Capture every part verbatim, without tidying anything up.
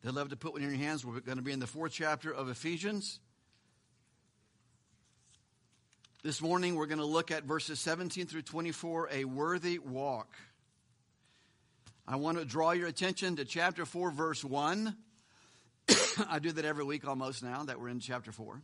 They'd love to put one in your hands. We're going to be in the fourth chapter of Ephesians. This morning, we're going to look at verses seventeen through twenty-four, a worthy walk. I want to draw your attention to chapter four, verse one. I do that every week almost now that we're in chapter four.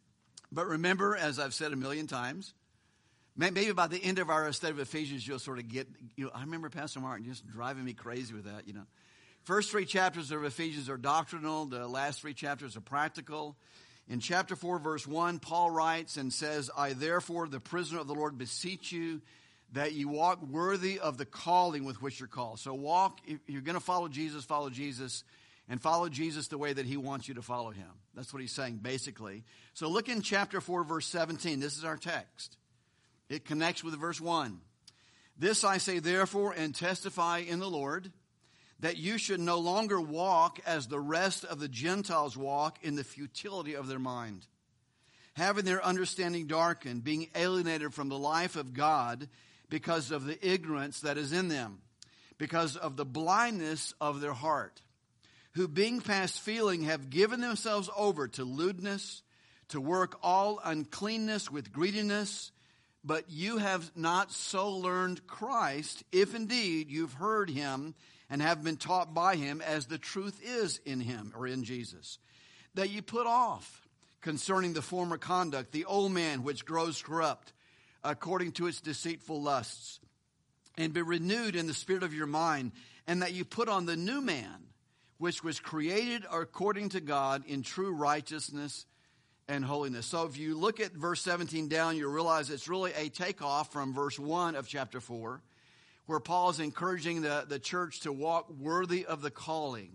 But remember, as I've said a million times, maybe by the end of our study of Ephesians, you'll sort of get, you know, I remember Pastor Martin just driving me crazy with that, you know. First three chapters of Ephesians are doctrinal. The last three chapters are practical. In chapter four, verse one, Paul writes and says, I therefore, the prisoner of the Lord, beseech you that you walk worthy of the calling with which you're called. So walk, if you're going to follow Jesus, follow Jesus, and follow Jesus the way that he wants you to follow him. That's what he's saying, basically. So look in chapter four, verse seventeen. This is our text. It connects with verse one. This I say therefore and testify in the Lord, that you should no longer walk as the rest of the Gentiles walk in the futility of their mind, having their understanding darkened, being alienated from the life of God because of the ignorance that is in them, because of the blindness of their heart, who being past feeling have given themselves over to lewdness, to work all uncleanness with greediness. But you have not so learned Christ, if indeed you've heard him and have been taught by him, as the truth is in him, or in Jesus, that you put off concerning the former conduct the old man which grows corrupt according to its deceitful lusts, and be renewed in the spirit of your mind, and that you put on the new man, which was created according to God in true righteousness and holiness. So if you look at verse seventeen down, you'll realize it's really a takeoff from verse one of chapter four, where Paul is encouraging the, the church to walk worthy of the calling.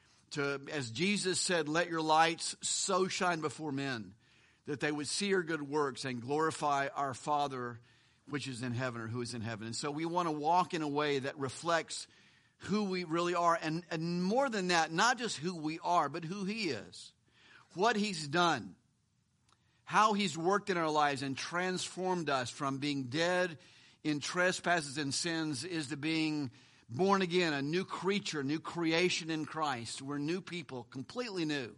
To, as Jesus said, let your lights so shine before men that they would see your good works and glorify our Father which is in heaven, or who is in heaven. And so we want to walk in a way that reflects who we really are. And, and more than that, not just who we are, but who he is, what he's done, how he's worked in our lives and transformed us from being dead in trespasses and sins is to being born again, a new creature, new creation in Christ. We're new people, completely new.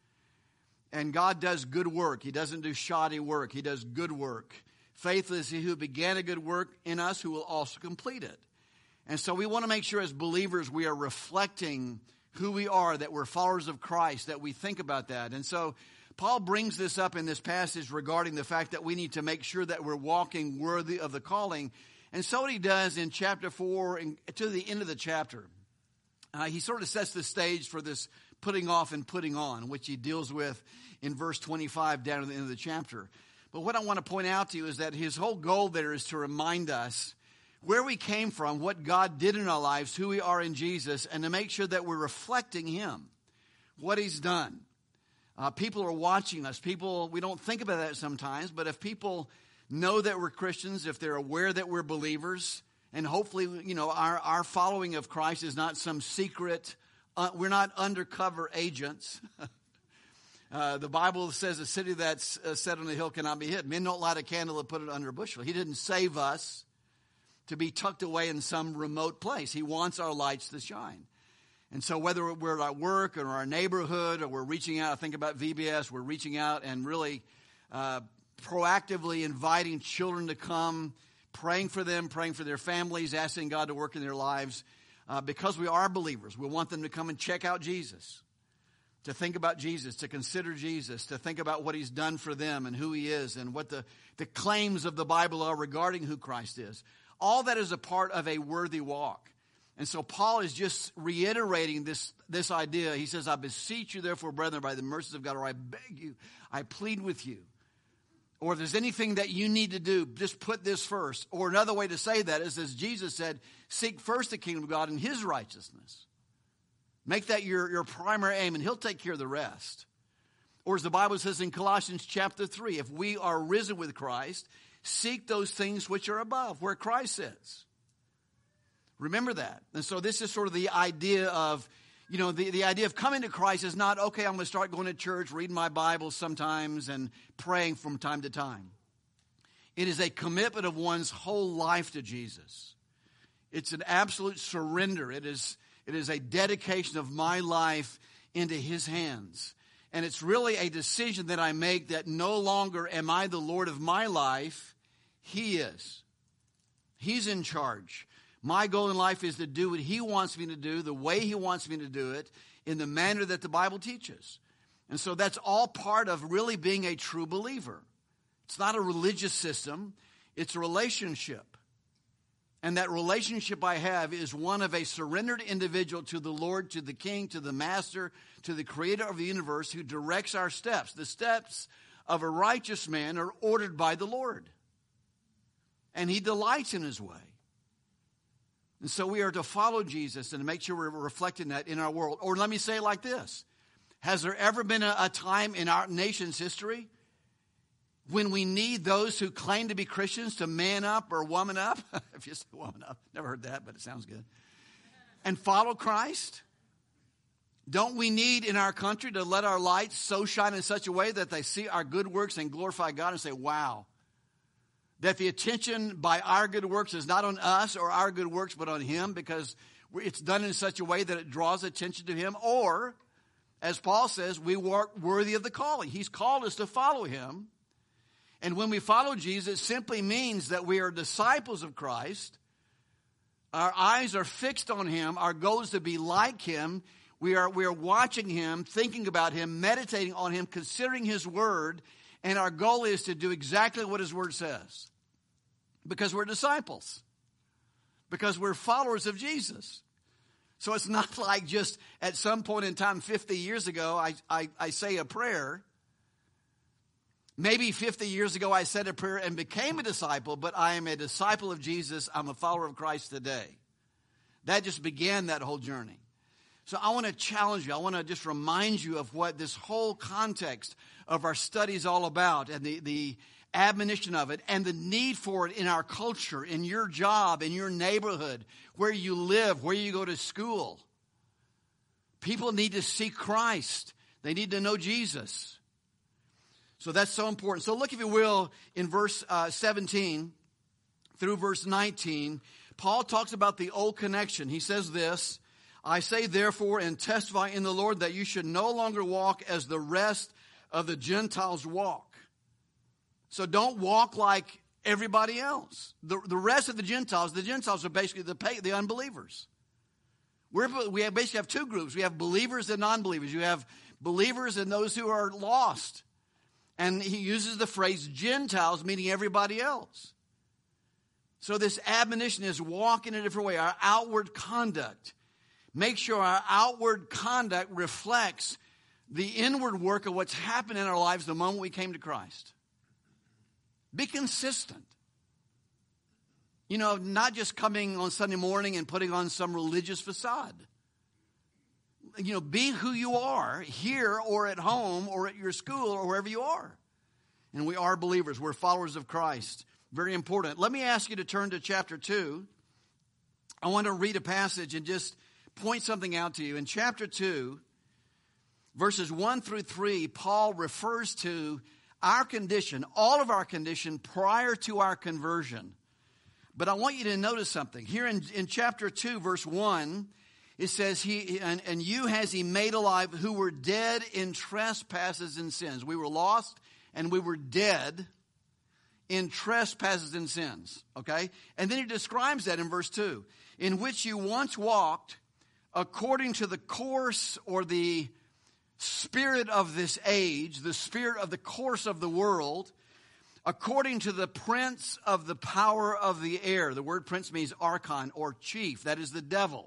And God does good work. He doesn't do shoddy work. He does good work. Faithful is he who began a good work in us, who will also complete it. And so we want to make sure as believers we are reflecting who we are, that we're followers of Christ, that we think about that. And so Paul brings this up in this passage regarding the fact that we need to make sure that we're walking worthy of the calling. And so what he does in chapter four and to the end of the chapter, uh, he sort of sets the stage for this putting off and putting on, which he deals with in verse twenty-five down at the end of the chapter. But what I want to point out to you is that his whole goal there is to remind us where we came from, what God did in our lives, who we are in Jesus, and to make sure that we're reflecting him, what he's done. Uh, people are watching us. People, we don't think about that sometimes, but if people know that we're Christians, if they're aware that we're believers, and hopefully, you know, our, our following of Christ is not some secret, uh, we're not undercover agents. uh, the Bible says a city that's uh, set on a hill cannot be hid. Men don't light a candle and put it under a bushel. He didn't save us to be tucked away in some remote place. He wants our lights to shine. And so whether we're at work or our neighborhood or we're reaching out, I think about V B S, we're reaching out and really uh, proactively inviting children to come, praying for them, praying for their families, asking God to work in their lives. Uh, because we are believers, we want them to come and check out Jesus, to think about Jesus, to consider Jesus, to think about what he's done for them and who he is and what the, the claims of the Bible are regarding who Christ is. All that is a part of a worthy walk. And so Paul is just reiterating this, this idea. He says, I beseech you, therefore, brethren, by the mercies of God, or I beg you, I plead with you. Or if there's anything that you need to do, just put this first. Or another way to say that is, as Jesus said, seek first the kingdom of God and his righteousness. Make that your, your primary aim, and he'll take care of the rest. Or as the Bible says in Colossians chapter three, if we are risen with Christ, seek those things which are above, where Christ is. Remember that. And so this is sort of the idea of, you know, the, the idea of coming to Christ is not, okay, I'm going to start going to church, reading my Bible sometimes, and praying from time to time. It is a commitment of one's whole life to Jesus. It's an absolute surrender. It is, it is a dedication of my life into his hands. And it's really a decision that I make that no longer am I the Lord of my life. He is. He's in charge. My goal in life is to do what he wants me to do, the way he wants me to do it, in the manner that the Bible teaches. And so that's all part of really being a true believer. It's not a religious system. It's a relationship. And that relationship I have is one of a surrendered individual to the Lord, to the King, to the Master, to the Creator of the universe who directs our steps. The steps of a righteous man are ordered by the Lord. And he delights in his way. And so we are to follow Jesus and to make sure we're reflecting that in our world. Or let me say it like this. Has there ever been a, a time in our nation's history when we need those who claim to be Christians to man up or woman up? If you say woman up, never heard that, but it sounds good. And follow Christ? Don't we need in our country to let our light so shine in such a way that they see our good works and glorify God and say, wow. That the attention by our good works is not on us or our good works, but on him, because it's done in such a way that it draws attention to him. Or, as Paul says, we work worthy of the calling. He's called us to follow him. And when we follow Jesus, it simply means that we are disciples of Christ. Our eyes are fixed on him. Our goal is to be like him. We are, we are watching him, thinking about him, meditating on him, considering his word. And our goal is to do exactly what his word says. Because we're disciples. Because we're followers of Jesus. So it's not like just at some point in time fifty years ago, I, I, I say a prayer. Maybe fifty years ago I said a prayer and became a disciple, but I am a disciple of Jesus. I'm a follower of Christ today. That just began that whole journey. So I want to challenge you. I want to just remind you of what this whole context of our study is all about, and the, the admonition of it, and the need for it in our culture, in your job, in your neighborhood, where you live, where you go to school. People need to see Christ. They need to know Jesus. So that's so important. So look, if you will, in verse uh, seventeen through verse nineteen, Paul talks about the old connection. He says this, I say therefore and testify in the Lord that you should no longer walk as the rest of the Gentiles walk. So don't walk like everybody else. The, the rest of the Gentiles, the Gentiles are basically the, the unbelievers. We're, we have basically have two groups. We have believers and non-believers. You have believers and those who are lost. And he uses the phrase Gentiles, meaning everybody else. So this admonition is walk in a different way. Our outward conduct. Make sure our outward conduct reflects the inward work of what's happened in our lives the moment we came to Christ. Be consistent. You know, not just coming on Sunday morning and putting on some religious facade. You know, be who you are here or at home or at your school or wherever you are. And we are believers. We're followers of Christ. Very important. Let me ask you to turn to chapter two. I want to read a passage and just point something out to you. In chapter two, verses one through three, Paul refers to our condition, all of our condition prior to our conversion. But I want you to notice something. Here in, in chapter two, verse one, it says, "He and, and you has he made alive who were dead in trespasses and sins." We were lost and we were dead in trespasses and sins. Okay? And then he describes that in verse two. "In which you once walked according to the course or the spirit of this age, the spirit of the course of the world, according to the prince of the power of the air." The word prince means archon or chief. That is the devil.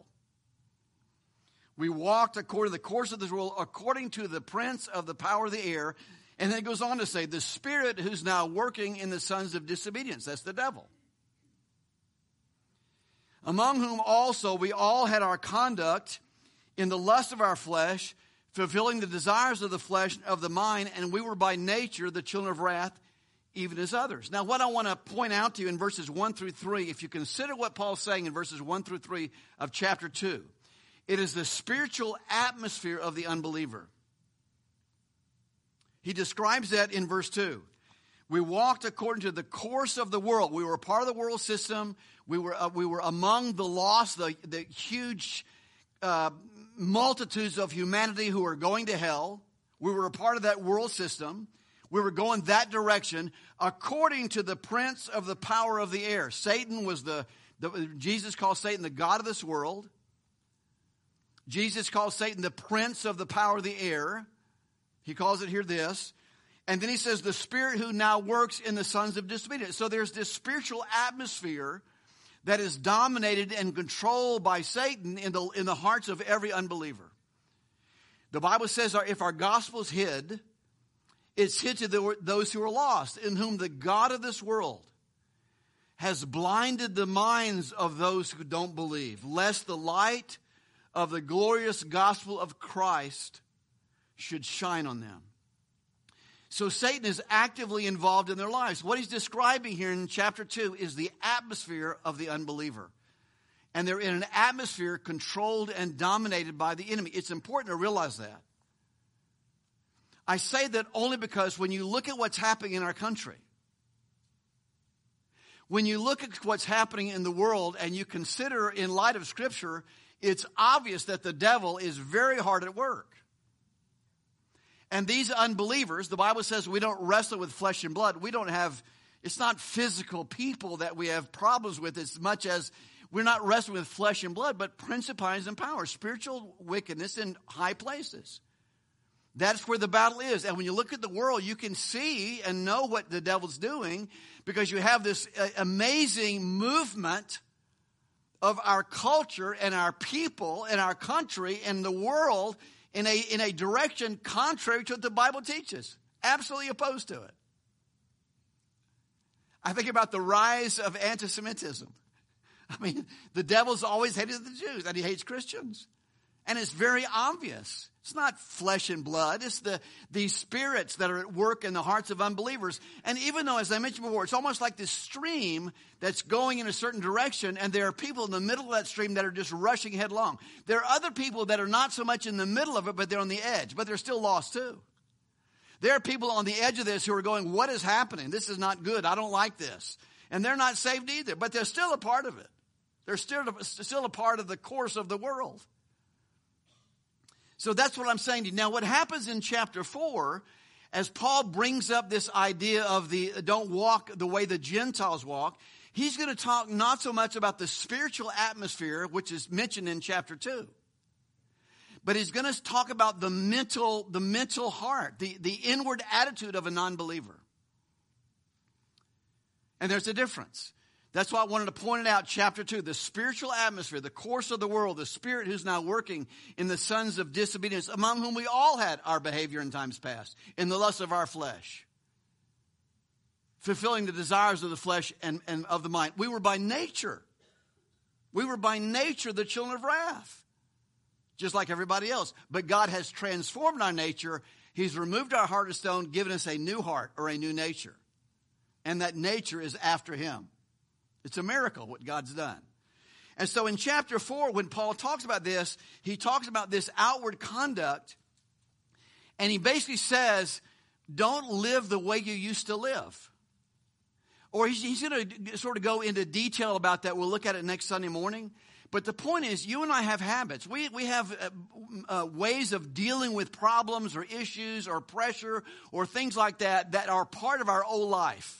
We walked according to the course of this world, according to the prince of the power of the air. And then it goes on to say, the spirit who's now working in the sons of disobedience. That's the devil. "Among whom also we all had our conduct in the lust of our flesh, fulfilling the desires of the flesh and of the mind, and we were by nature the children of wrath, even as others." Now, what I want to point out to you in verses one through three, if you consider what Paul's saying in verses one through three of chapter two, it is the spiritual atmosphere of the unbeliever. He describes that in verse two. We walked according to the course of the world. We were a part of the world system. We were uh, we were among the lost, the, the huge uh, multitudes of humanity who are going to hell. We were a part of that world system. We were going that direction according to the prince of the power of the air. Satan was the, the Jesus called Satan the god of this world. Jesus calls Satan the prince of the power of the air. He calls it here this. And then he says the spirit who now works in the sons of disobedience. So there's this spiritual atmosphere that is dominated and controlled by Satan in the, in the hearts of every unbeliever. The Bible says if our gospel is hid, it's hid to the, those who are lost, in whom the God of this world has blinded the minds of those who don't believe, lest the light of the glorious gospel of Christ should shine on them. So Satan is actively involved in their lives. What he's describing here in chapter two is the atmosphere of the unbeliever. And they're in an atmosphere controlled and dominated by the enemy. It's important to realize that. I say that only because when you look at what's happening in our country, when you look at what's happening in the world and you consider in light of Scripture, it's obvious that the devil is very hard at work. And these unbelievers, the Bible says we don't wrestle with flesh and blood. We don't have, it's not physical people that we have problems with as much as we're not wrestling with flesh and blood, but principalities and powers, spiritual wickedness in high places. That's where the battle is. And when you look at the world, you can see and know what the devil's doing because you have this uh, amazing movement of our culture and our people and our country and the world in a, in a direction contrary to what the Bible teaches. Absolutely opposed to it. I think about the rise of anti-Semitism. I mean, the devil's always hated the Jews and he hates Christians. And it's very obvious. It's not flesh and blood. It's the these spirits that are at work in the hearts of unbelievers. And even though, as I mentioned before, it's almost like this stream that's going in a certain direction, and there are people in the middle of that stream that are just rushing headlong. There are other people that are not so much in the middle of it, but they're on the edge. But they're still lost too. There are people on the edge of this who are going, what is happening? This is not good. I don't like this. And they're not saved either, but they're still a part of it. They're still, still a part of the course of the world. So that's what I'm saying to you. Now, what happens in chapter four, as Paul brings up this idea of the don't walk the way the Gentiles walk, he's going to talk not so much about the spiritual atmosphere, which is mentioned in chapter two, but he's going to talk about the mental, the mental heart, the, the inward attitude of a non-believer. And there's a difference. That's why I wanted to point it out, chapter two, the spiritual atmosphere, the course of the world, the spirit who's now working in the sons of disobedience, among whom we all had our behavior in times past, in the lust of our flesh, fulfilling the desires of the flesh and, and of the mind. We were by nature, we were by nature the children of wrath, just like everybody else. But God has transformed our nature. He's removed our heart of stone, given us a new heart or a new nature. And that nature is after him. It's a miracle what God's done. And so in chapter four, when Paul talks about this, he talks about this outward conduct. And he basically says, don't live the way you used to live. Or he's, he's going to sort of go into detail about that. We'll look at it next Sunday morning. But the point is, you and I have habits. We, we have uh, uh, ways of dealing with problems or issues or pressure or things like that that are part of our old life.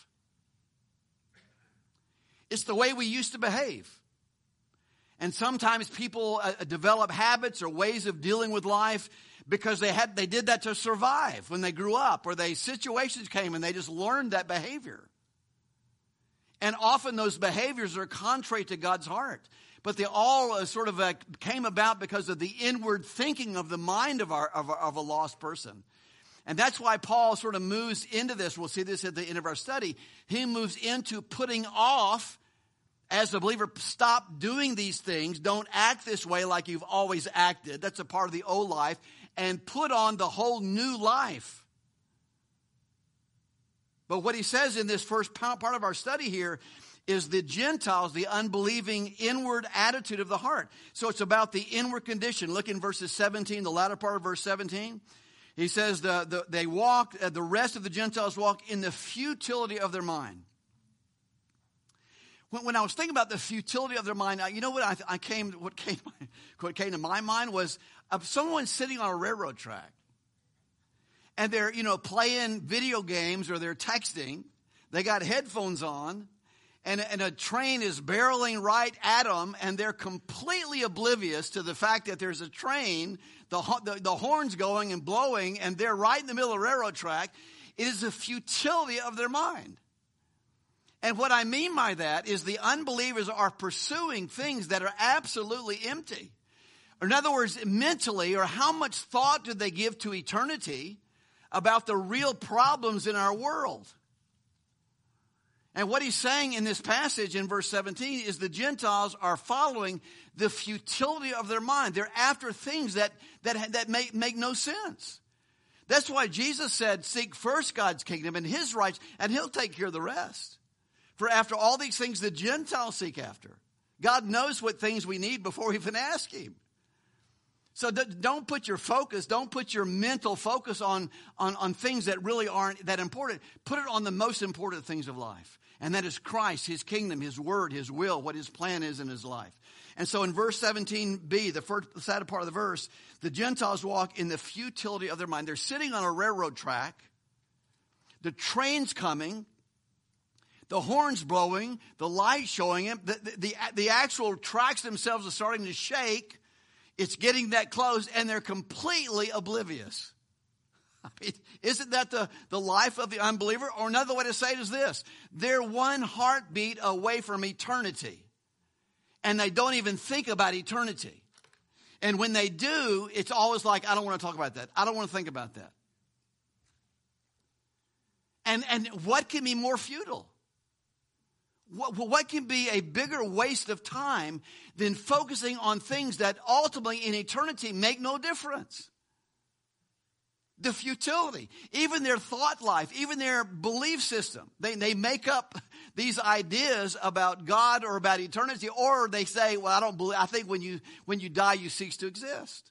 It's the way we used to behave. And sometimes people uh, develop habits or ways of dealing with life because they had they did that to survive when they grew up, or they situations came and they just learned that behavior. And often those behaviors are contrary to God's heart. But they all uh, sort of uh, came about because of the inward thinking of the mind of, our, of, of a lost person. And that's why Paul sort of moves into this. We'll see this at the end of our study. He moves into putting off, as a believer, stop doing these things. Don't act this way like you've always acted. That's a part of the old life. And put on the whole new life. But what he says in this first part of our study here is the Gentiles, the unbelieving inward attitude of the heart. So it's about the inward condition. Look in verses seventeen, the latter part of verse seventeen. He says the, the, they walk, uh, the rest of the Gentiles walk in the futility of their mind. when, when I was thinking about the futility of their mind, you know what I, I came, what came, what came to my mind was uh, someone sitting on a railroad track. And they're, you know, playing video games or they're texting. They got headphones on. And, and a train is barreling right at them, and they're completely oblivious to the fact that there's a train, the, the, the horn's going and blowing, and they're right in the middle of the railroad track. It is the futility of their mind. And what I mean by that is the unbelievers are pursuing things that are absolutely empty. Or in other words, mentally, or how much thought do they give to eternity about the real problems in our world? And what he's saying in this passage in verse seventeen is the Gentiles are following the futility of their mind. They're after things that, that, that make, make no sense. That's why Jesus said, seek first God's kingdom and his rights, and he'll take care of the rest. For after all these things, the Gentiles seek after. God knows what things we need before we even ask him. So don't put your focus, don't put your mental focus on, on, on things that really aren't that important. Put it on the most important things of life. And that is Christ, his kingdom, his word, his will, what his plan is in his life. And so in verse seventeen b, the first the sad part of the verse, the Gentiles walk in the futility of their mind. They're sitting on a railroad track. The train's coming. The horn's blowing. The light showing him. The, the, the, the actual tracks themselves are starting to shake. It's getting that close, and they're completely oblivious. I mean, isn't that the, the life of the unbeliever? Or another way to say it is this. They're one heartbeat away from eternity. And they don't even think about eternity. And when they do, it's always like, I don't want to talk about that. I don't want to think about that. And, and what can be more futile? What, what can be a bigger waste of time than focusing on things that ultimately in eternity make no difference? The futility, even their thought life, even their belief system. They, they make up these ideas about God or about eternity, or they say, well, I don't believe, I think when you, when you die, you cease to exist.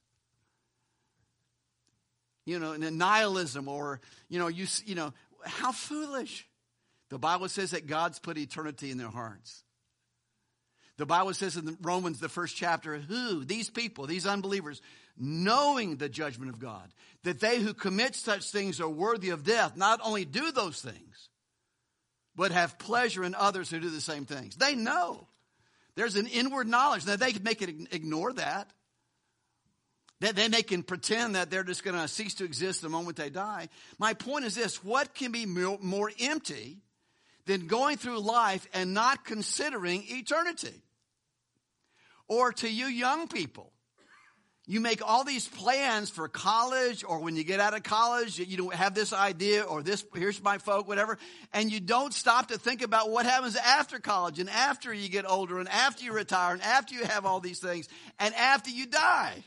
You know, and nihilism, or, you know, you, you know, how foolish. The Bible says that God's put eternity in their hearts. The Bible says in Romans, the first chapter, who, these people, these unbelievers, knowing the judgment of God, that they who commit such things are worthy of death, not only do those things, but have pleasure in others who do the same things. They know. There's an inward knowledge. Now, they can make it ignore that. Then they can pretend that they're just going to cease to exist the moment they die. My point is this: what can be more empty than going through life and not considering eternity? Or to you young people, you make all these plans for college, or when you get out of college, you don't have this idea, or this, here's my folk, whatever, and you don't stop to think about what happens after college, and after you get older, and after you retire, and after you have all these things, and after you die.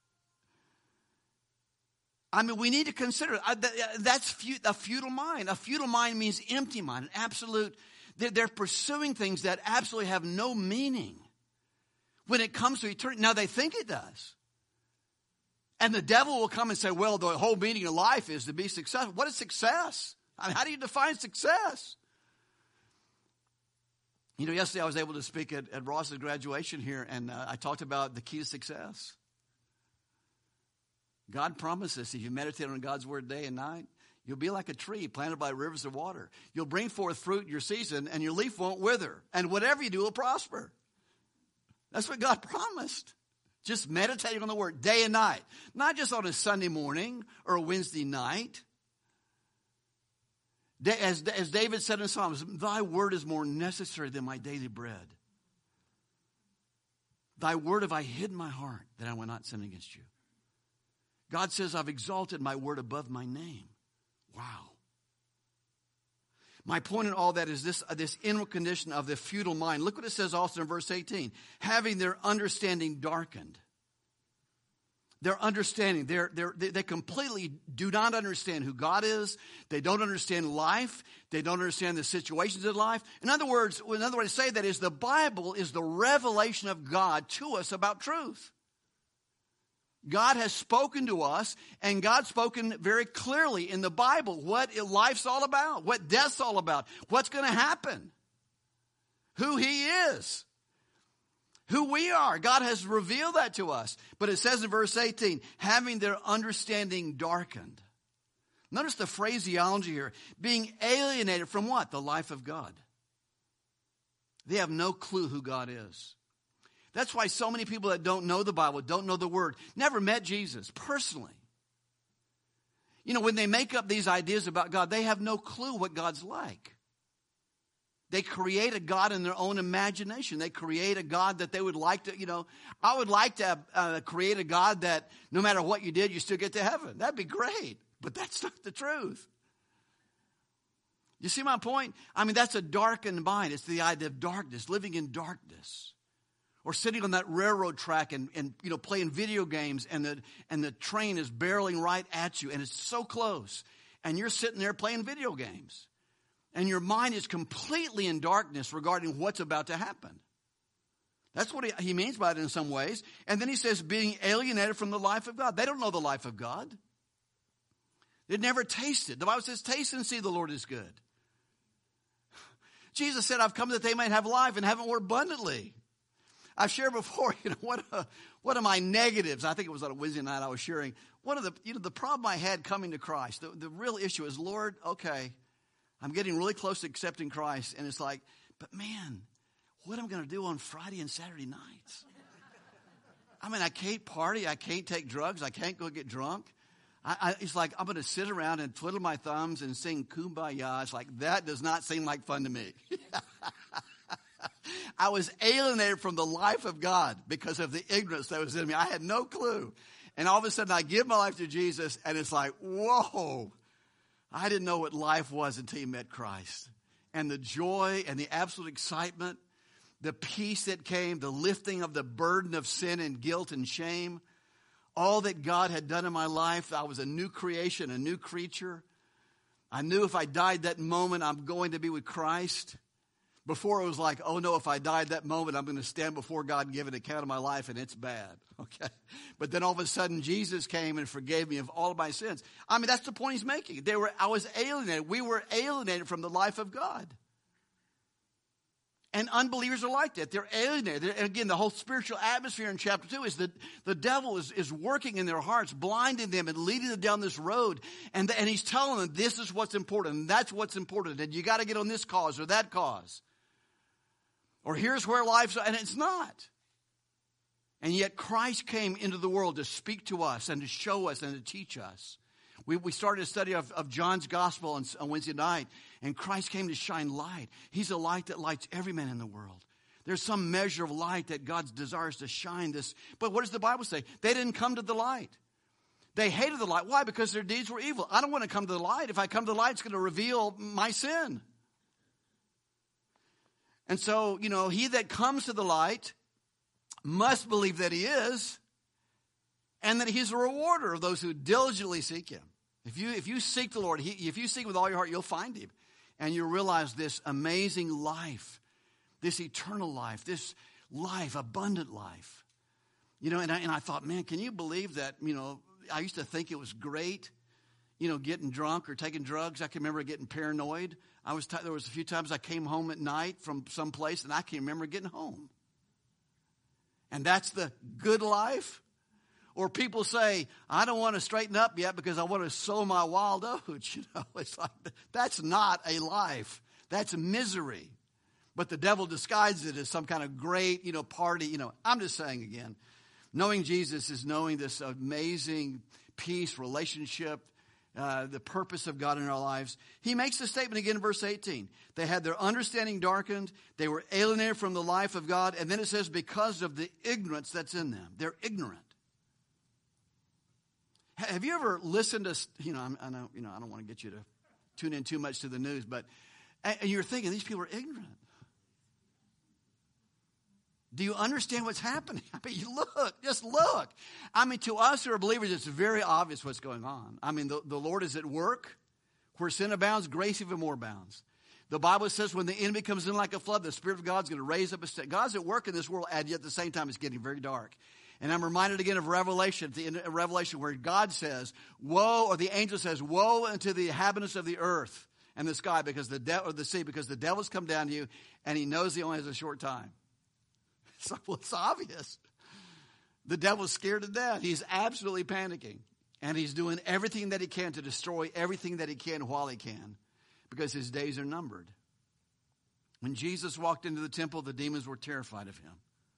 I mean, we need to consider, that's a futile mind. A futile mind means empty mind, an absolute, they're pursuing things that absolutely have no meaning when it comes to eternity. Now, they think it does. And the devil will come and say, well, the whole meaning of life is to be successful. What is success? I mean, how do you define success? You know, yesterday I was able to speak at, at Ross's graduation here, and uh, I talked about the key to success. God promises if you meditate on God's word day and night, you'll be like a tree planted by rivers of water. You'll bring forth fruit in your season, and your leaf won't wither. And whatever you do will prosper. That's what God promised. Just meditating on the word day and night. Not just on a Sunday morning or a Wednesday night. As, as David said in Psalms, thy word is more necessary than my daily bread. Thy word have I hid in my heart that I will not sin against you. God says, I've exalted my word above my name. Wow. My point in all that is this, uh, this inward condition of the futile mind. Look what it says also in verse eighteen. Having their understanding darkened. Their understanding, they're, they're, they they completely do not understand who God is. They don't understand life. They don't understand the situations of life. In other words, another way to say that is the Bible is the revelation of God to us about truth. God has spoken to us, and God's spoken very clearly in the Bible what life's all about, what death's all about, what's going to happen, who he is, who we are. God has revealed that to us. But it says in verse eighteen, having their understanding darkened. Notice the phraseology here. Being alienated from what? The life of God. They have no clue who God is. That's why so many people that don't know the Bible, don't know the Word, never met Jesus personally. You know, when they make up these ideas about God, they have no clue what God's like. They create a God in their own imagination. They create a God that they would like to, you know, I would like to uh, create a God that no matter what you did, you still get to heaven. That'd be great. But that's not the truth. You see my point? I mean, that's a darkened mind. It's the idea of darkness, living in darkness. Or sitting on that railroad track and, and you know, playing video games and the, and the train is barreling right at you and it's so close. And you're sitting there playing video games. And your mind is completely in darkness regarding what's about to happen. That's what he, he means by it in some ways. And then he says being alienated from the life of God. They don't know the life of God. They'd never tasted. The Bible says, taste and see the Lord is good. Jesus said, I've come that they might have life and have it more abundantly. I've shared before, you know, what uh, one of my negatives, I think it was on a Wednesday night I was sharing, one of the, you know, the problem I had coming to Christ, the, the real issue is, Lord, okay, I'm getting really close to accepting Christ, and it's like, but man, what am I going to do on Friday and Saturday nights? I mean, I can't party, I can't take drugs, I can't go get drunk. I, I, it's like I'm going to sit around and twiddle my thumbs and sing Kumbaya. It's like, that does not seem like fun to me. I was alienated from the life of God because of the ignorance that was in me. I had no clue. And all of a sudden I give my life to Jesus and it's like, whoa, I didn't know what life was until you met Christ. And the joy and the absolute excitement, the peace that came, the lifting of the burden of sin and guilt and shame, all that God had done in my life. I was a new creation, a new creature. I knew if I died that moment, I'm going to be with Christ. Before it was like, oh no, if I died that moment, I'm going to stand before God and give an account of my life, and it's bad. Okay. But then all of a sudden, Jesus came and forgave me of all of my sins. I mean, that's the point he's making. They were, I was alienated. We were alienated from the life of God. And unbelievers are like that. They're alienated. And again, the whole spiritual atmosphere in chapter two is that the devil is, is working in their hearts, blinding them and leading them down this road. And, and he's telling them, this is what's important, and that's what's important, and you got to get on this cause or that cause. Or here's where life's, and it's not. And yet Christ came into the world to speak to us and to show us and to teach us. We, we started a study of, of John's gospel on, on Wednesday night, and Christ came to shine light. He's a light that lights every man in the world. There's some measure of light that God desires to shine this. But what does the Bible say? They didn't come to the light. They hated the light. Why? Because their deeds were evil. I don't want to come to the light. If I come to the light, it's going to reveal my sin. And so, you know, he that comes to the light must believe that he is, and that he's a rewarder of those who diligently seek him. If you, if you seek the Lord, he, if you seek with all your heart, you'll find him. And you'll realize this amazing life, this eternal life, this life, abundant life. You know, and I, and I thought, man, can you believe that, you know, I used to think it was great, you know, getting drunk or taking drugs. I can remember getting paranoid. I was t- there was a few times I came home at night from some place, and I can't remember getting home. And that's the good life? Or people say, I don't want to straighten up yet because I want to sow my wild oats. You know, it's like, that's not a life. That's misery. But the devil disguises it as some kind of great, you know, party. You know, I'm just saying again, knowing Jesus is knowing this amazing peace, relationship, uh, the purpose of God in our lives. He makes the statement again in verse eighteen. They had their understanding darkened. They were alienated from the life of God. And then it says, because of the ignorance that's in them. They're ignorant. Have you ever listened to, you know, I know, you know, I don't want to get you to tune in too much to the news, but and you're thinking these people are ignorant. Do you understand what's happening? I mean, you look, just look. I mean, to us who are believers, it's very obvious what's going on. I mean, the, the Lord is at work. Where sin abounds, grace even more abounds. The Bible says when the enemy comes in like a flood, the Spirit of God's going to raise up a stand. God's at work in this world, and yet at the same time it's getting very dark. And I'm reminded again of Revelation, the end of Revelation, where God says, woe, or the angel says, woe unto the inhabitants of the earth. and the sky because the de- or the sea because the devil's come down to you, and he knows he only has a short time. So well, it's obvious. The devil's scared to death. He's absolutely panicking, and he's doing everything that he can to destroy everything that he can while he can, because his days are numbered. When Jesus walked into the temple, the demons were terrified of him.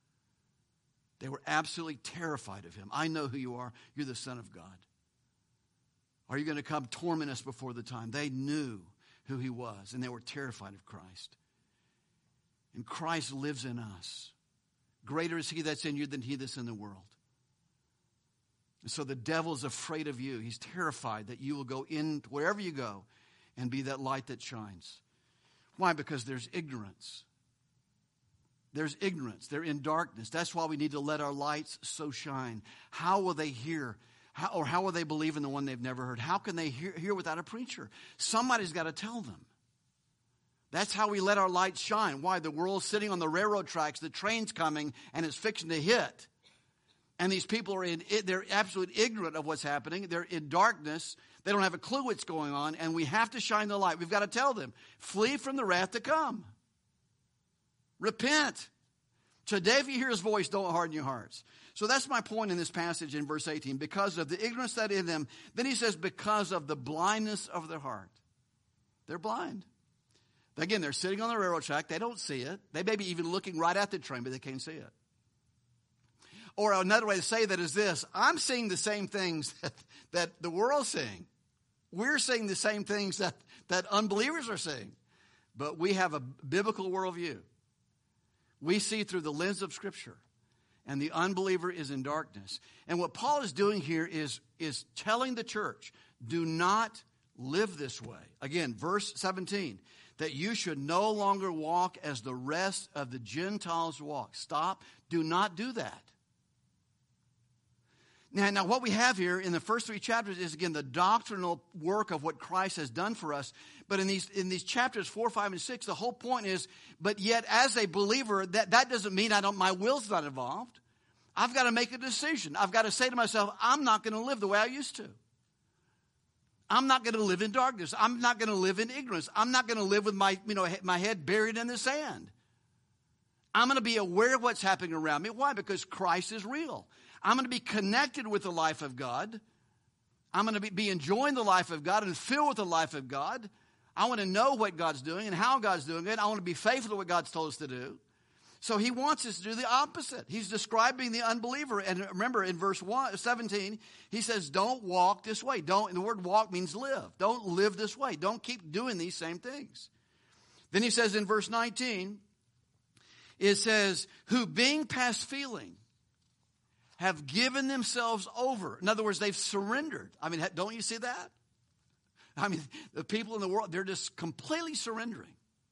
They were absolutely terrified of him. I know who you are. You're the Son of God. Are you going to come torment us before the time? They knew who he was, and they were terrified of Christ. And Christ lives in us. Greater is he that's in you than he that's in the world. And so the devil is afraid of you. He's terrified that you will go in wherever you go and be that light that shines. Why? Because there's ignorance. There's ignorance. They're in darkness. That's why we need to let our lights so shine. How will they hear? How, or how will they believe in the one they've never heard? How can they hear, hear without a preacher? Somebody's got to tell them. That's how we let our lights shine. Why? The world's sitting on the railroad tracks. The train's coming, and it's fixing to hit. And these people are in, they're absolutely ignorant of what's happening. They're in darkness. They don't have a clue what's going on, and we have to shine the light. We've got to tell them, flee from the wrath to come. Repent. Today, if you hear his voice, don't harden your hearts. So that's my point in this passage in verse eighteen. Because of the ignorance that in them, then he says, because of the blindness of their heart. They're blind. Again, they're sitting on the railroad track. They don't see it. They may be even looking right at the train, but they can't see it. Or another way to say that is this. I'm seeing the same things that, that the world's seeing. We're seeing the same things that, that unbelievers are seeing. But we have a biblical worldview. We see through the lens of Scripture. And the unbeliever is in darkness. And what Paul is doing here is, is telling the church, do not live this way. Again, verse seventeen. That you should no longer walk as the rest of the Gentiles walk. Stop. Do not do that. Now, now, what we have here in the first three chapters is, again, the doctrinal work of what Christ has done for us. But in these in these chapters four, five, and six, the whole point is, but yet as a believer, that, that doesn't mean I don't, my will's not involved. I've got to make a decision. I've got to say to myself, I'm not going to live the way I used to. I'm not going to live in darkness. I'm not going to live in ignorance. I'm not going to live with my, you know, my head buried in the sand. I'm going to be aware of what's happening around me. Why? Because Christ is real. I'm going to be connected with the life of God. I'm going to be, be enjoying the life of God and filled with the life of God. I want to know what God's doing and how God's doing it. I want to be faithful to what God's told us to do. So he wants us to do the opposite. He's describing the unbeliever. And remember, in verse one, seventeen, he says, don't walk this way. Don't. And the word walk means live. Don't live this way. Don't keep doing these same things. Then he says in verse nineteen, it says, who being past feeling have given themselves over. In other words, they've surrendered. I mean, don't you see that? I mean, the people in the world, they're just completely surrendering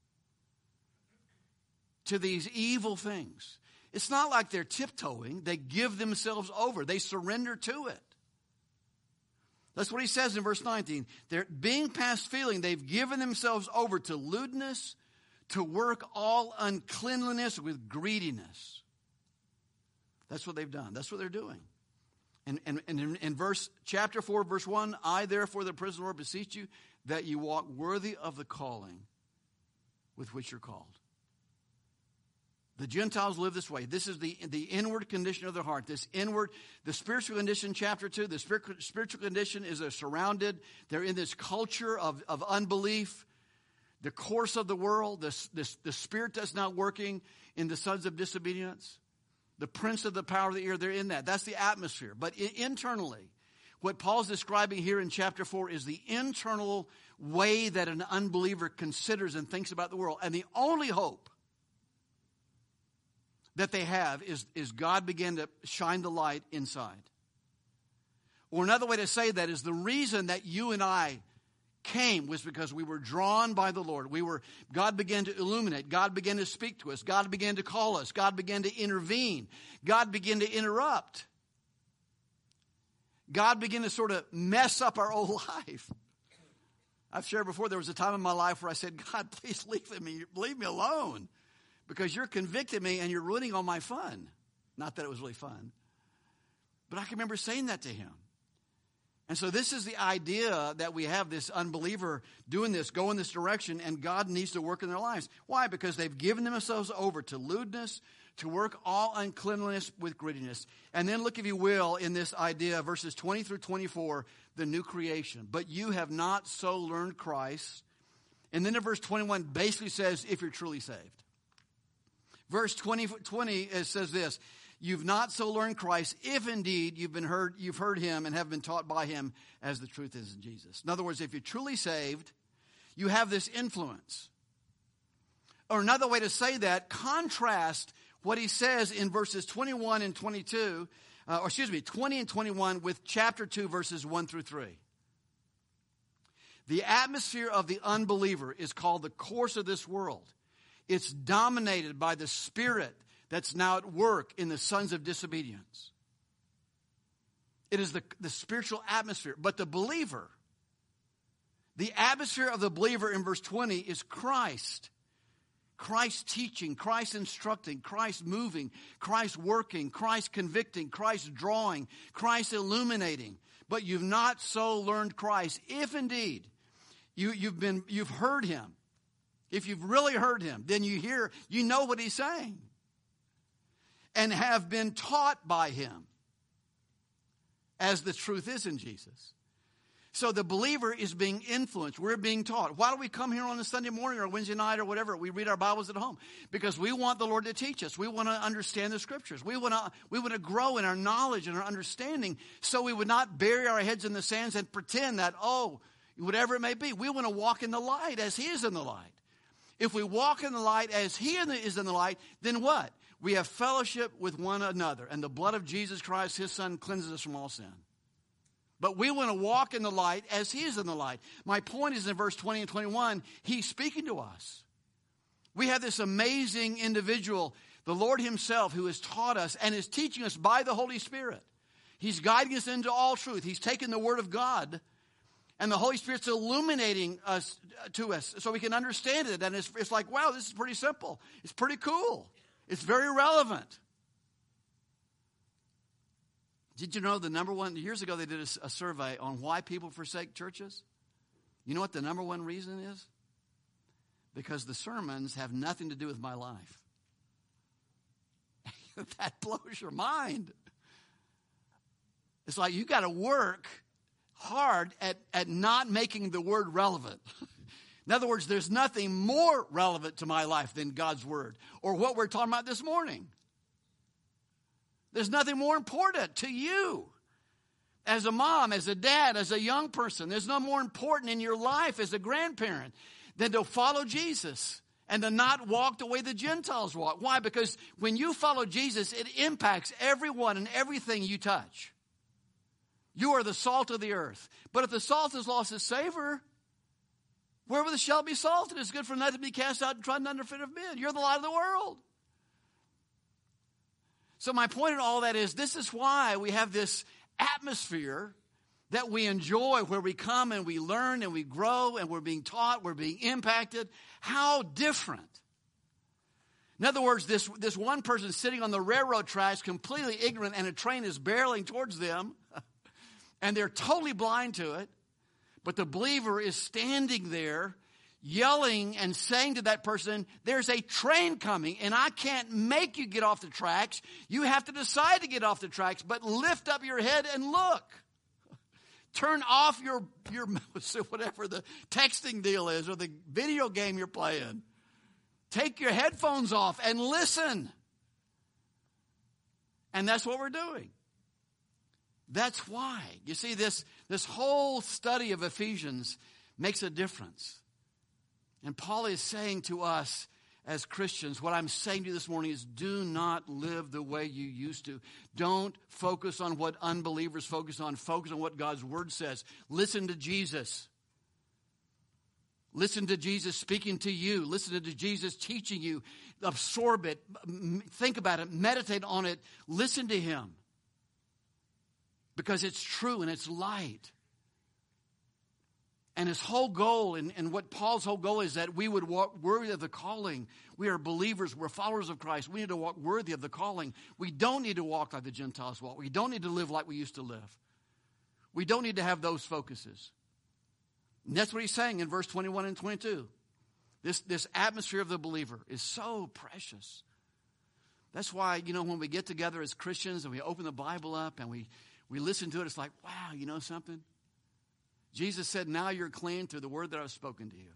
to these evil things. It's not like they're tiptoeing. They give themselves over. They surrender to it. That's what he says in verse nineteen. They're being past feeling, they've given themselves over to lewdness, to work all uncleanliness with greediness. That's what they've done. That's what they're doing. And, and, and in, in verse chapter four, verse one, I therefore, the prisoner Lord, beseech you that you walk worthy of the calling with which you're called. The Gentiles live this way. This is the, the inward condition of their heart. This inward, the spiritual condition, chapter two, the spiritual, spiritual condition is they're surrounded. They're in this culture of, of unbelief. The course of the world, this, this, the spirit that's not working in the sons of disobedience. The prince of the power of the air, they're in that. That's the atmosphere. But internally, what Paul's describing here in chapter four is the internal way that an unbeliever considers and thinks about the world. And the only hope that they have is, is God began to shine the light inside. Or another way to say that is the reason that you and I came was because we were drawn by the Lord. We were, God began to illuminate. God began to speak to us. God began to call us. God began to intervene. God began to interrupt. God began to sort of mess up our old life. I've shared before, there was a time in my life where I said, God, please leave me, leave me alone. Because you're convicting me and you're ruining all my fun. Not that it was really fun. But I can remember saying that to him. And so this is the idea that we have this unbeliever doing this, going this direction, and God needs to work in their lives. Why? Because they've given themselves over to lewdness, to work all uncleanliness with greediness. And then look, if you will, in this idea, verses twenty through twenty-four, the new creation. But you have not so learned Christ. And then in verse twenty-one basically says, if you're truly saved. Verse twenty, twenty it says this, you've not so learned Christ, if indeed you've been heard, you've heard him and have been taught by him as the truth is in Jesus. In other words, if you're truly saved, you have this influence. Or another way to say that, contrast what he says in verses twenty-one and twenty-two, uh, or excuse me, twenty and twenty-one with chapter two, verses one through three. The atmosphere of the unbeliever is called the course of this world. It's dominated by the spirit that's now at work in the sons of disobedience. It is the, the spiritual atmosphere. But the believer, the atmosphere of the believer in verse twenty is Christ. Christ teaching, Christ instructing, Christ moving, Christ working, Christ convicting, Christ drawing, Christ illuminating. But you've not so learned Christ, if indeed you, you've been, you've heard him. If you've really heard him, then you hear, you know what he's saying. And have been taught by him as the truth is in Jesus. So the believer is being influenced. We're being taught. Why do we come here on a Sunday morning or Wednesday night or whatever? We read our Bibles at home because we want the Lord to teach us. We want to understand the scriptures. We want to, we want to grow in our knowledge and our understanding so we would not bury our heads in the sands and pretend that, oh, whatever it may be. We want to walk in the light as he is in the light. If we walk in the light as he is in the light, then what? We have fellowship with one another. And the blood of Jesus Christ, his son, cleanses us from all sin. But we want to walk in the light as he is in the light. My point is in verse twenty and twenty-one, he's speaking to us. We have this amazing individual, the Lord himself, who has taught us and is teaching us by the Holy Spirit. He's guiding us into all truth. He's taken the word of God, and the Holy Spirit's illuminating us to us so we can understand it. And it's, it's like, wow, this is pretty simple. It's pretty cool. It's very relevant. Did you know the number one, years ago they did a, a survey on why people forsake churches? You know what the number one reason is? Because the sermons have nothing to do with my life. That blows your mind. It's like you got to work hard at, at not making the word relevant. In other words, there's nothing more relevant to my life than God's word or what we're talking about this morning. There's nothing more important to you as a mom, as a dad, as a young person. There's no more important in your life as a grandparent than to follow Jesus and to not walk the way the Gentiles walk. Why? Because when you follow Jesus, it impacts everyone and everything you touch. You are the salt of the earth. But if the salt has lost its savor, wherever the shall be salted, it's good for nothing to be cast out and trodden under foot of men. You're the light of the world. So my point in all that is, this is why we have this atmosphere that we enjoy, where we come and we learn and we grow and we're being taught, we're being impacted. How different. In other words, this, this one person sitting on the railroad tracks, completely ignorant, and a train is barreling towards them, and they're totally blind to it. But the believer is standing there yelling and saying to that person, there's a train coming and I can't make you get off the tracks. You have to decide to get off the tracks, but lift up your head and look. Turn off your, your whatever the texting deal is or the video game you're playing. Take your headphones off and listen. And that's what we're doing. That's why. You see, this, this whole study of Ephesians makes a difference. And Paul is saying to us as Christians, what I'm saying to you this morning is, do not live the way you used to. Don't focus on what unbelievers focus on. Focus on what God's word says. Listen to Jesus. Listen to Jesus speaking to you. Listen to Jesus teaching you. Absorb it. Think about it. Meditate on it. Listen to him. Because it's true and it's light. And his whole goal, and, and what Paul's whole goal is, that we would walk worthy of the calling. We are believers. We're followers of Christ. We need to walk worthy of the calling. We don't need to walk like the Gentiles walk. We don't need to live like we used to live. We don't need to have those focuses. And that's what he's saying in verse twenty-one and twenty-two. This, this atmosphere of the believer is so precious. That's why, you know, when we get together as Christians and we open the Bible up and we, we listen to it, it's like, wow, you know something? Jesus said, now you're clean through the word that I've spoken to you.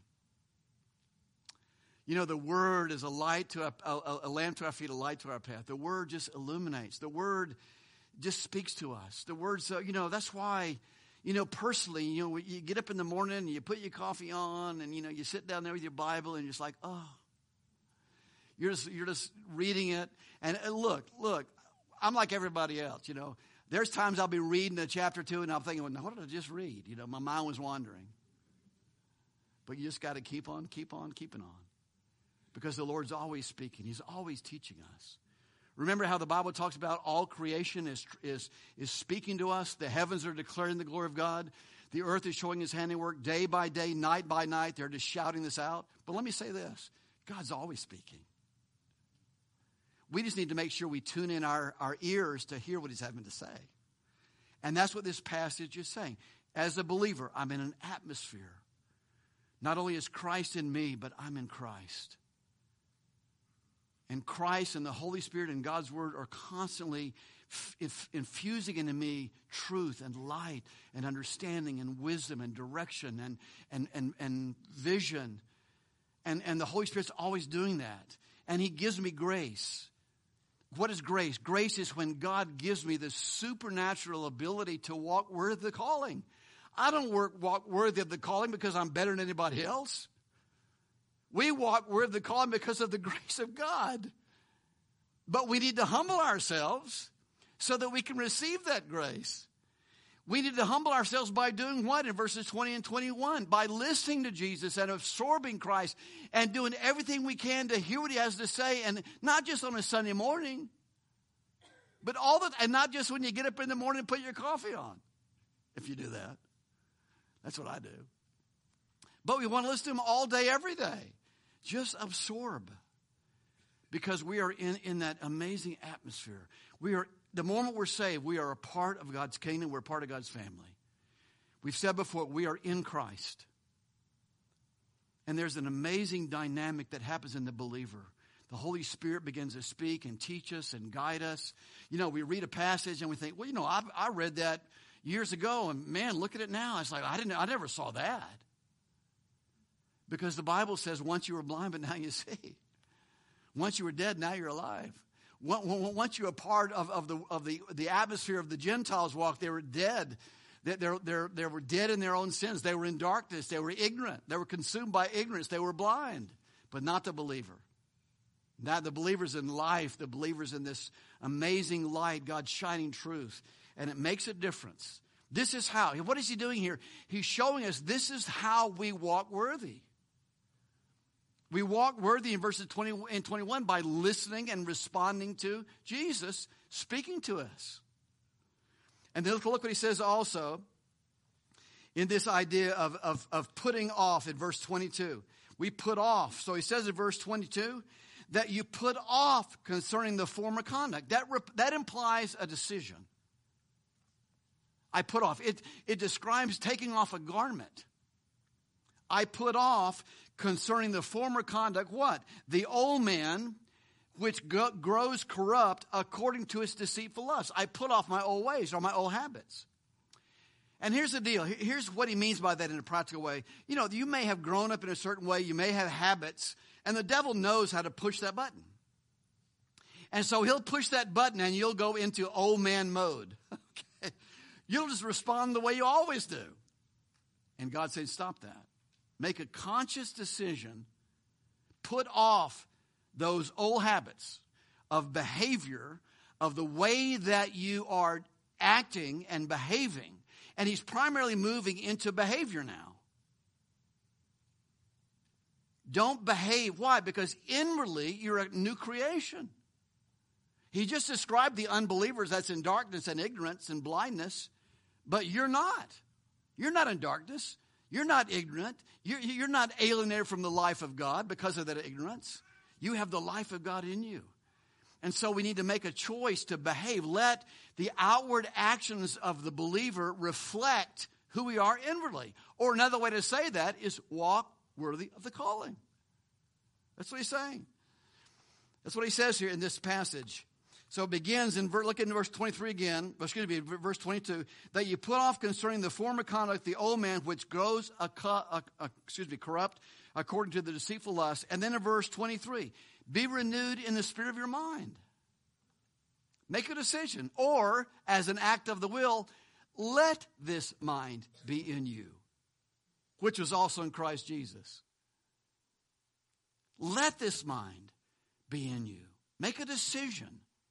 You know, the word is a light to a, a, a lamp to our feet, a light to our path. The word just illuminates. The word just speaks to us. The word, so, you know, that's why, you know, personally, you know, you get up in the morning and you put your coffee on and, you know, you sit down there with your Bible and you're just like, oh, you're just, you're just reading it. And look, look, I'm like everybody else, you know. There's times I'll be reading a chapter two and I'm thinking, well, what did I just read? You know, my mind was wandering. But you just got to keep on, keep on, keeping on. Because the Lord's always speaking. He's always teaching us. Remember how the Bible talks about all creation is, is, is speaking to us. The heavens are declaring the glory of God. The earth is showing his handiwork day by day, night by night. They're just shouting this out. But let me say this. God's always speaking. We just need to make sure we tune in our, our ears to hear what he's having to say. And that's what this passage is saying. As a believer, I'm in an atmosphere. Not only is Christ in me, but I'm in Christ. And Christ and the Holy Spirit and God's Word are constantly f- infusing into me truth and light and understanding and wisdom and direction and, and, and, and vision. And, and the Holy Spirit's always doing that. And he gives me grace. What is grace? Grace is when God gives me the supernatural ability to walk worthy of the calling. I don't work, walk worthy of the calling because I'm better than anybody else. We walk worthy of the calling because of the grace of God. But we need to humble ourselves so that we can receive that grace. We need to humble ourselves by doing what in verses twenty and twenty-one? By listening to Jesus and absorbing Christ and doing everything we can to hear what he has to say. And not just on a Sunday morning, but all the, and not just when you get up in the morning and put your coffee on. If you do that. That's what I do. But we want to listen to him all day, every day. Just absorb. Because we are in, in that amazing atmosphere. We are, the moment we're saved, we are a part of God's kingdom. We're a part of God's family. We've said before, we are in Christ. And there's an amazing dynamic that happens in the believer. The Holy Spirit begins to speak and teach us and guide us. You know, we read a passage and we think, well, you know, I, I read that years ago, and man, look at it now. It's like, I didn't, I never saw that. Because the Bible says once you were blind, but now you see. Once you were dead, now you're alive. Once you were a part of, of, the, of the, the atmosphere of the Gentiles walk, they were dead. They, they, they, they were dead in their own sins. They were in darkness. They were ignorant. They were consumed by ignorance. They were blind, but not the believer. Not the believers in life, the believers in this amazing light, God's shining truth. And it makes a difference. This is how. What is he doing here? He's showing us this is how we walk worthy. We walk worthy in verses twenty and twenty-one by listening and responding to Jesus speaking to us. And then look, look what he says also in this idea of, of, of putting off in verse twenty-two. We put off. So he says in verse twenty-two that you put off concerning the former conduct. That, that implies a decision. I put off. It, it describes taking off a garment. I put off concerning the former conduct, what? The old man, which go, grows corrupt according to its deceitful lusts. I put off my old ways or my old habits. And here's the deal. Here's what he means by that in a practical way. You know, you may have grown up in a certain way. You may have habits. And the devil knows how to push that button. And so he'll push that button and you'll go into old man mode. Okay? You'll just respond the way you always do. And God said, stop that. Make a conscious decision. Put off those old habits of behavior, of the way that you are acting and behaving. And he's primarily moving into behavior now. Don't behave. Why? Because inwardly, you're a new creation. He just described the unbelievers that's in darkness and ignorance and blindness. But you're not. You're not in darkness. You're not ignorant. You're, you're not alienated from the life of God because of that ignorance. You have the life of God in you. And so we need to make a choice to behave. Let the outward actions of the believer reflect who we are inwardly. Or another way to say that is walk worthy of the calling. That's what he's saying. That's what he says here in this passage. So it begins in, look at verse twenty-three again, excuse me, verse twenty-two, that you put off concerning the former conduct the old man which grows, a, a, a, excuse me, corrupt according to the deceitful lust. And then in verse twenty-three, be renewed in the spirit of your mind. Make a decision. Or, as an act of the will, let this mind be in you, which was also in Christ Jesus. Let this mind be in you. Make a decision.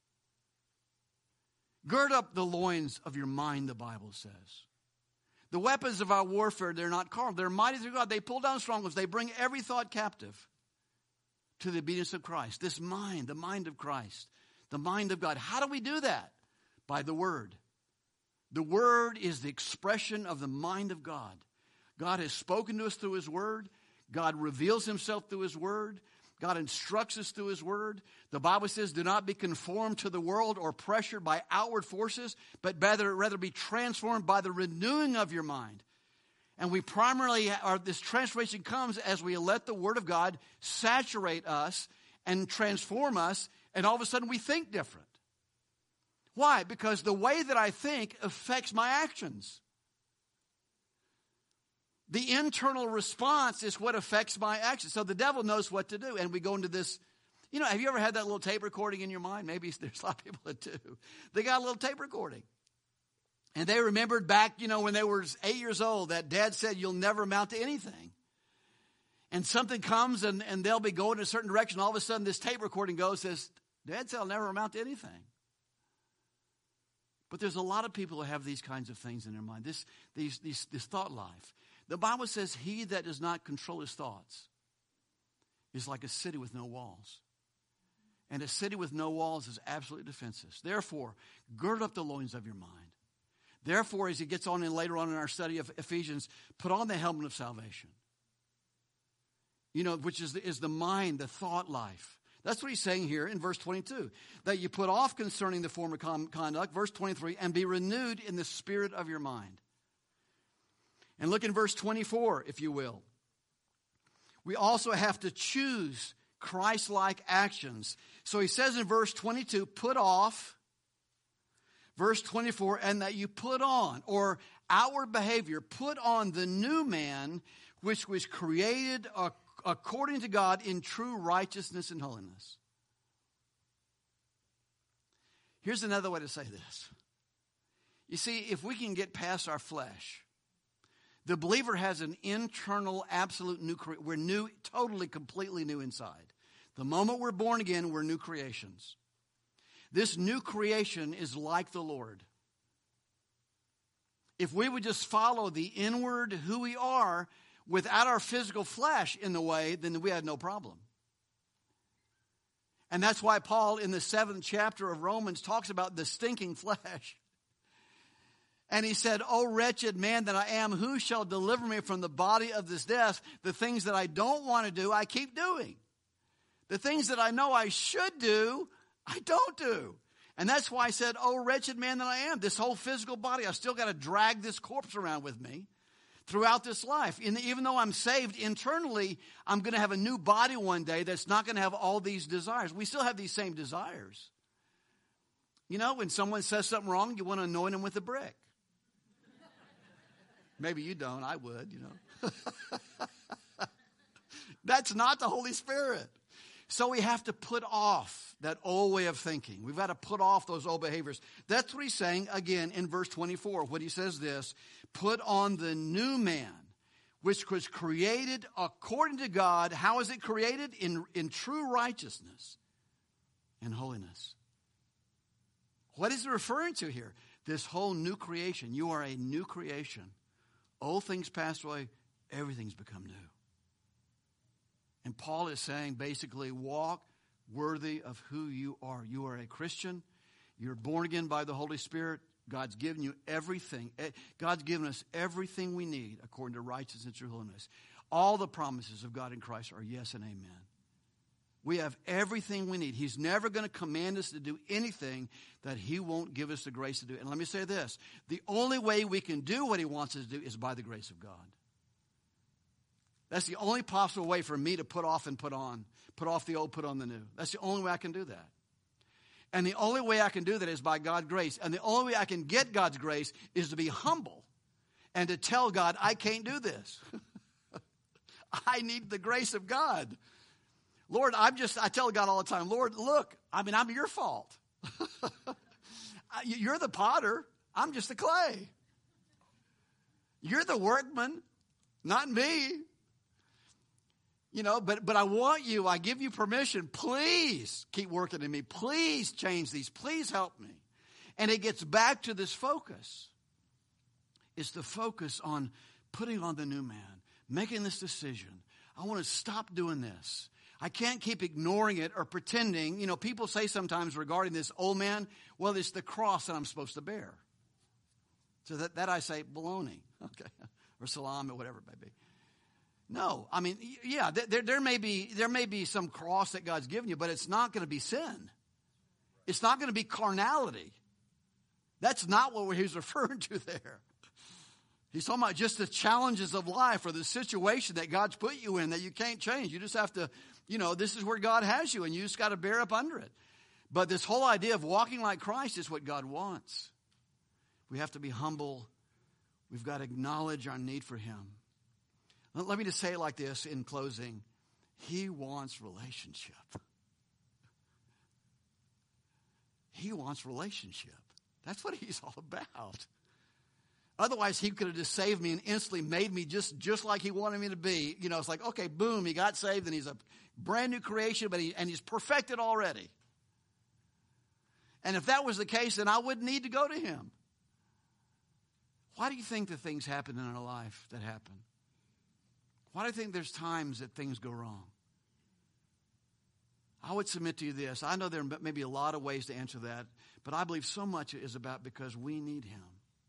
Gird up the loins of your mind, the Bible says. The weapons of our warfare, they're not carnal. They're mighty through God. They pull down strongholds. They bring every thought captive to the obedience of Christ. This mind, the mind of Christ, the mind of God. How do we do that? By the Word. The Word is the expression of the mind of God. God has spoken to us through His Word. God reveals Himself through His Word. God instructs us through His Word. The Bible says, do not be conformed to the world or pressured by outward forces, but rather, rather be transformed by the renewing of your mind. And we primarily, are, this transformation comes as we let the Word of God saturate us and transform us, and all of a sudden we think different. Why? Because the way that I think affects my actions. The internal response is what affects my actions. So the devil knows what to do. And we go into this, you know, have you ever had that little tape recording in your mind? Maybe there's a lot of people that do. They got a little tape recording. And they remembered back, you know, when they were eight years old, that dad said, you'll never amount to anything. And something comes and, and they'll be going in a certain direction. All of a sudden this tape recording goes, says, Dad said I'll never amount to anything. But there's a lot of people who have these kinds of things in their mind, this, these, these, this thought life. The Bible says he that does not control his thoughts is like a city with no walls. And a city with no walls is absolutely defenseless. Therefore, gird up the loins of your mind. Therefore, as he gets on in later on in our study of Ephesians, put on the helmet of salvation. You know, which is the, is the mind, the thought life. That's what he's saying here in verse twenty-two. That you put off concerning the former conduct, verse twenty-three, and be renewed in the spirit of your mind. And look in verse twenty-four, if you will. We also have to choose Christ-like actions. So he says in verse twenty-two, put off. Verse twenty-four, and that you put on, or outward behavior, put on the new man, which was created according to God in true righteousness and holiness. Here's another way to say this. You see, if we can get past our flesh, the believer has an internal, absolute new creation. We're new, totally, completely new inside. The moment we're born again, we're new creations. This new creation is like the Lord. If we would just follow the inward who we are without our physical flesh in the way, then we had no problem. And that's why Paul in the seventh chapter of Romans talks about the stinking flesh. And he said, "O wretched man that I am, who shall deliver me from the body of this death? The things that I don't want to do, I keep doing. The things that I know I should do, I don't do." And that's why I said, "Oh, wretched man that I am." This whole physical body, I still got to drag this corpse around with me throughout this life. And even though I'm saved internally, I'm going to have a new body one day that's not going to have all these desires. We still have these same desires. You know, when someone says something wrong, you want to anoint them with a brick. Maybe you don't. I would, you know. That's not the Holy Spirit. So we have to put off that old way of thinking. We've got to put off those old behaviors. That's what he's saying again in verse twenty-four when he says this, put on the new man, which was created according to God. How is it created? In, in true righteousness and holiness. What is it referring to here? This whole new creation. You are a new creation. Old things passed away, everything's become new. And Paul is saying basically, walk worthy of who you are. You are a Christian. You're born again by the Holy Spirit. God's given you everything. God's given us everything we need according to righteousness and true holiness. All the promises of God in Christ are yes and amen. We have everything we need. He's never going to command us to do anything that he won't give us the grace to do. And let me say this. The only way we can do what he wants us to do is by the grace of God. That's the only possible way for me to put off and put on. Put off the old, put on the new. That's the only way I can do that. And the only way I can do that is by God's grace. And the only way I can get God's grace is to be humble and to tell God, I can't do this. I need the grace of God. Lord, I'm just, I tell God all the time, Lord, look, I mean, I'm your fault. You're the potter. I'm just the clay. You're the workman, not me. You know, but, but I want you, I give you permission. Please keep working in me. Please change these. Please help me. And it gets back to this focus. It's the focus on putting on the new man, making this decision. I want to stop doing this. I can't keep ignoring it or pretending. You know, people say sometimes regarding this old man, well, it's the cross that I'm supposed to bear. So that, that I say, baloney, okay, or salam or whatever it may be. No, I mean, yeah, there, there may be there may be some cross that God's given you, but it's not going to be sin. It's not going to be carnality. That's not what he's referring to there. He's talking about just the challenges of life or the situation that God's put you in that you can't change. You just have to, you know, this is where God has you and you just got to bear up under it. But this whole idea of walking like Christ is what God wants. We have to be humble. We've got to acknowledge our need for him. Let me just say it like this in closing. He wants relationship. He wants relationship. That's what he's all about. Otherwise, he could have just saved me and instantly made me just, just like he wanted me to be. You know, it's like, okay, boom, he got saved and he's a brand new creation, but he, and he's perfected already. And if that was the case, then I wouldn't need to go to him. Why do you think that things happen in our life that happen? Why do you think there's times that things go wrong? I would submit to you this. I know there may be a lot of ways to answer that, but I believe so much is about because we need him.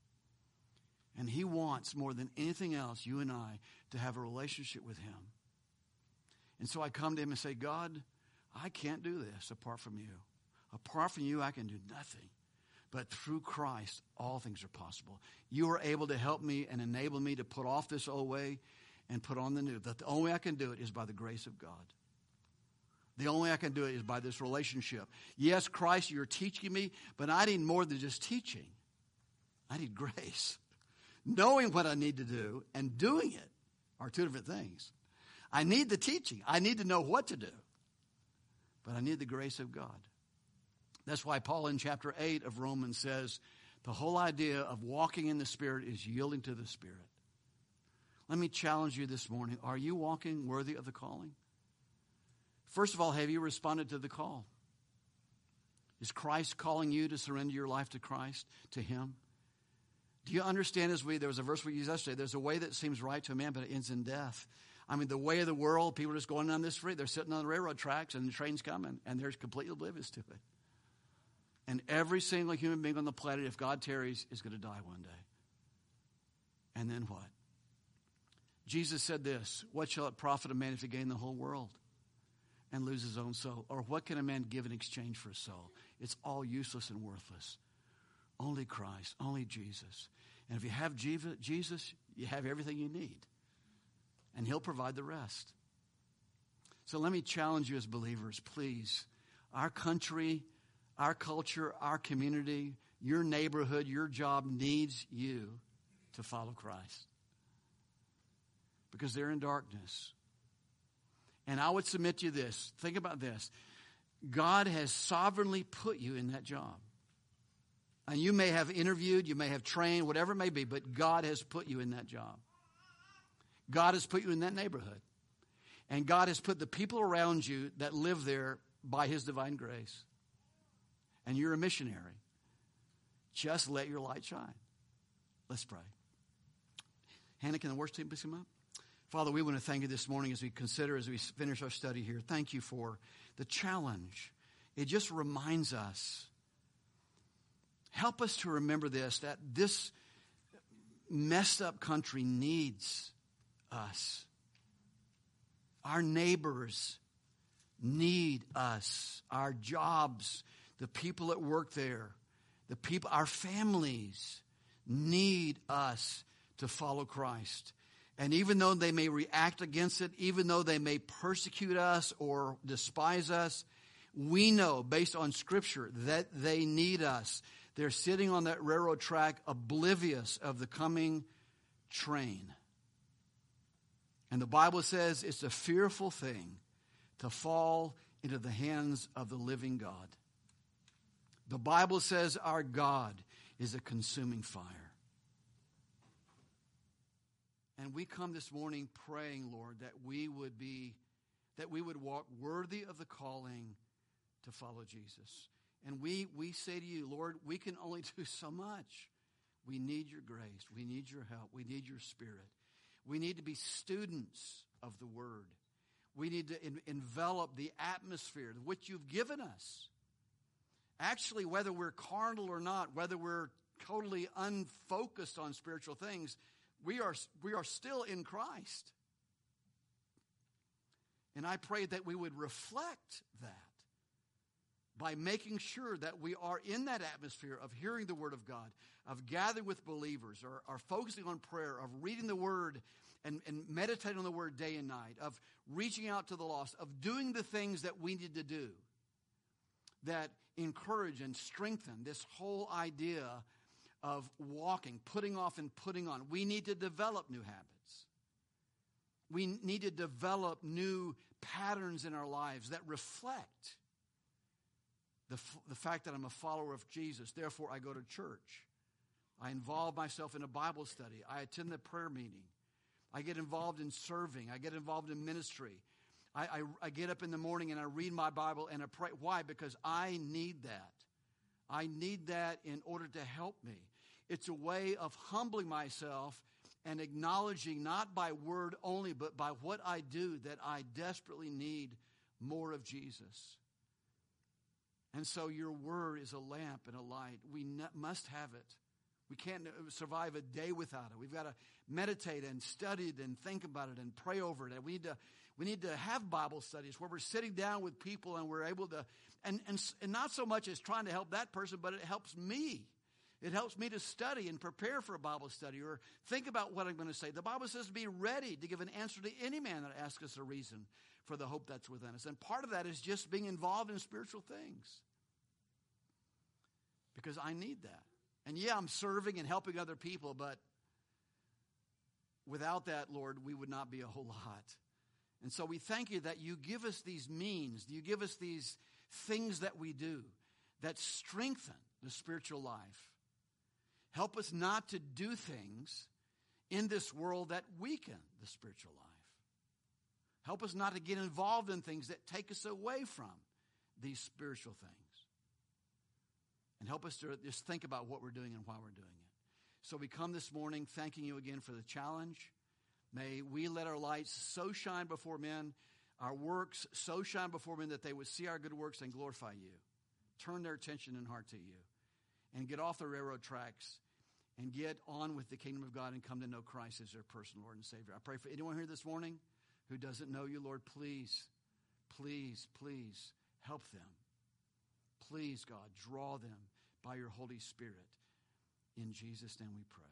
And he wants more than anything else, you and I, to have a relationship with him. And so I come to him and say, God, I can't do this apart from you. Apart from you, I can do nothing. But through Christ, all things are possible. You are able to help me and enable me to put off this old way and put on the new. That the only way I can do it is by the grace of God. The only way I can do it is by this relationship. Yes, Christ, you're teaching me, but I need more than just teaching. I need grace. Knowing what I need to do and doing it are two different things. I need the teaching. I need to know what to do. But I need the grace of God. That's why Paul in chapter eight of Romans says the whole idea of walking in the Spirit is yielding to the Spirit. Let me challenge you this morning. Are you walking worthy of the calling? First of all, have you responded to the call? Is Christ calling you to surrender your life to Christ, to him? Do you understand as we, there was a verse we used yesterday, there's a way that seems right to a man, but it ends in death. I mean, the way of the world, people are just going down this street. They're sitting on the railroad tracks and the train's coming, and they're completely oblivious to it. And every single human being on the planet, if God tarries, is going to die one day. And then what? Jesus said this, what shall it profit a man if he gain the whole world and lose his own soul? Or what can a man give in exchange for a soul? It's all useless and worthless. Only Christ, only Jesus. And if you have Jesus, you have everything you need. And he'll provide the rest. So let me challenge you as believers, please. Our country, our culture, our community, your neighborhood, your job needs you to follow Christ. Because they're in darkness. And I would submit to you this. Think about this. God has sovereignly put you in that job. And you may have interviewed, you may have trained, whatever it may be, but God has put you in that job. God has put you in that neighborhood. And God has put the people around you that live there by his divine grace. And you're a missionary. Just let your light shine. Let's pray. Hannah, can the worship team please come up? Father, we want to thank you this morning as we consider, as we finish our study here. Thank you for the challenge. It just reminds us. Help us to remember this, that this messed up country needs us. Our neighbors need us. Our jobs, the people that work there, the people, our families need us to follow Christ. And even though they may react against it, even though they may persecute us or despise us, we know, based on Scripture, that they need us. They're sitting on that railroad track oblivious of the coming train. And the Bible says it's a fearful thing to fall into the hands of the living God. The Bible says our God is a consuming fire. And we come this morning praying, Lord, that we would be, that we would walk worthy of the calling to follow Jesus. And we, we say to you, Lord, we can only do so much. We need your grace. We need your help. We need your Spirit. We need to be students of the Word. We need to en- envelop the atmosphere which you've given us. Actually, whether we're carnal or not, whether we're totally unfocused on spiritual things, we are, we are still in Christ. And I pray that we would reflect that by making sure that we are in that atmosphere of hearing the Word of God, of gathering with believers, or, or focusing on prayer, of reading the Word and, and meditating on the Word day and night, of reaching out to the lost, of doing the things that we need to do that encourage and strengthen this whole idea of walking, putting off and putting on. We need to develop new habits. We need to develop new patterns in our lives that reflect the, the fact that I'm a follower of Jesus. Therefore, I go to church. I involve myself in a Bible study. I attend the prayer meeting. I get involved in serving. I get involved in ministry. I, I, I get up in the morning and I read my Bible and I pray. Why? Because I need that. I need that in order to help me. It's a way of humbling myself and acknowledging, not by word only, but by what I do, that I desperately need more of Jesus. And so your word is a lamp and a light. We must have it. We can't survive a day without it. We've got to meditate and study it and think about it and pray over it. And we need to we need to have Bible studies where we're sitting down with people and we're able to, and, and, and not so much as trying to help that person, but it helps me. It helps me to study and prepare for a Bible study or think about what I'm going to say. The Bible says to be ready to give an answer to any man that asks us a reason for the hope that's within us. And part of that is just being involved in spiritual things. Because I need that. And yeah, I'm serving and helping other people, but without that, Lord, we would not be a whole lot. And so we thank you that you give us these means, you give us these things that we do that strengthen the spiritual life. Help us not to do things in this world that weaken the spiritual life. Help us not to get involved in things that take us away from these spiritual things. And help us to just think about what we're doing and why we're doing it. So we come this morning thanking you again for the challenge. May we let our lights so shine before men, our works so shine before men that they would see our good works and glorify you. Turn their attention and heart to you. And get off the railroad tracks and get on with the kingdom of God and come to know Christ as their personal Lord and Savior. I pray for anyone here this morning who doesn't know you, Lord, please, please, please help them. Please, God, draw them by your Holy Spirit. In Jesus' name we pray.